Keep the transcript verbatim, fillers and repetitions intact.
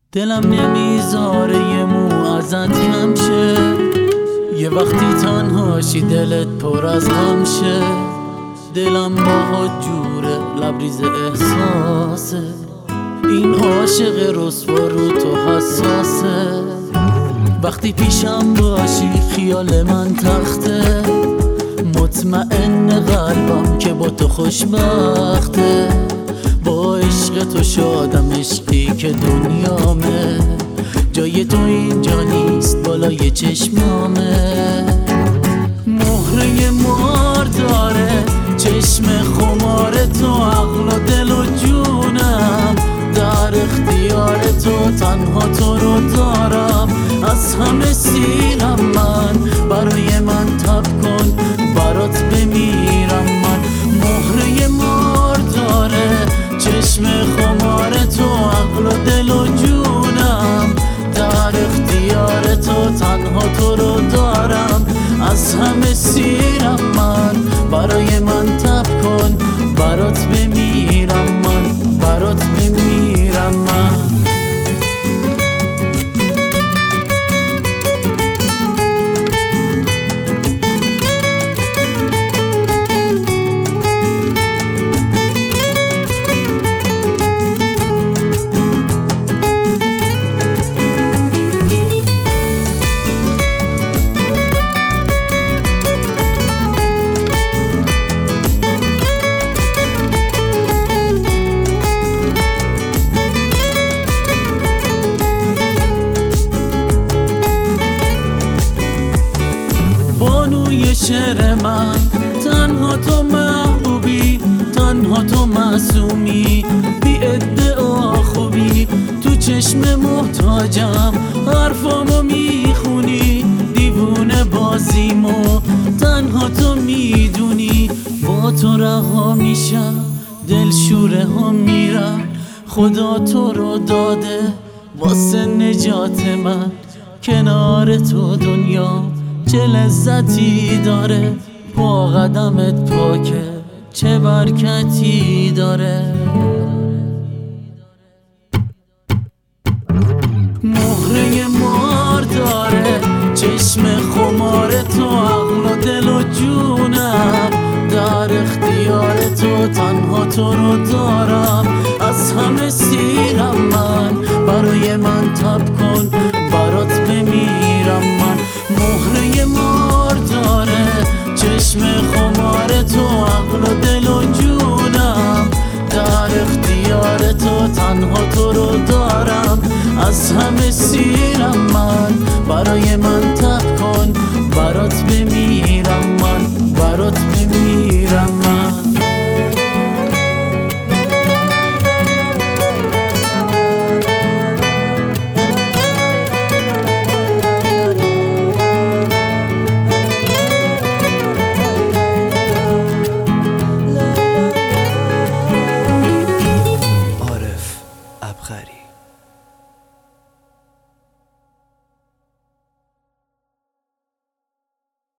دلم نمیذاره یه مو ازت کم شه، یه وقتی تنهاشی دلت پر از غم شه. دلم باهات جوره لبریز احساسه، این عاشق رسوا رو تو حساسه. وقتی پیشم باشی خیال من تخته، مطمئن قلبم که با تو خوشبخته. با عشق تو شادم، عشقی که دنیامه، جای تو اینجا نیست بالای چشمامه. مهره مار داره چشم خمار تو، عقل و دل و جونم در اختیار تو، تنها تو رو دارم. از همه سیرم من، برای من تب کن برات بمیرم من. مهره مار داره چشم خمار تو، عقل و دل و جونم در اختیار تو، تنها تو رو دارم. از همه سیرم من، برای من تب کن برات بمیرم من، برات بمیرم من. بانوی شعر من، تنها تو محبوبی، تنها تو معصومی، بی ادعا خوبی. تو چشم محتاجم، حرفامو میخونی، دیوونه بازیمو تنها تو میدونی. با تو رها میشم، دل شوره ها میرم، خدا تو رو داده واسه نجات من. کنار تو دنیا چه لذتی داره، با قدمت پاکه چه برکتی داره. مهره مار داره چشم خمار تو، عقل و دل و جونم در اختیار تو، تنها تو رو دارم. از همه سیرم من، برای من تب کن برات بمیرم من. مهره مار داره چشم خمار تو، عقل و دل و جونم در اختیار تو، تنها تو رو دارم. از همه سیرم من، برای من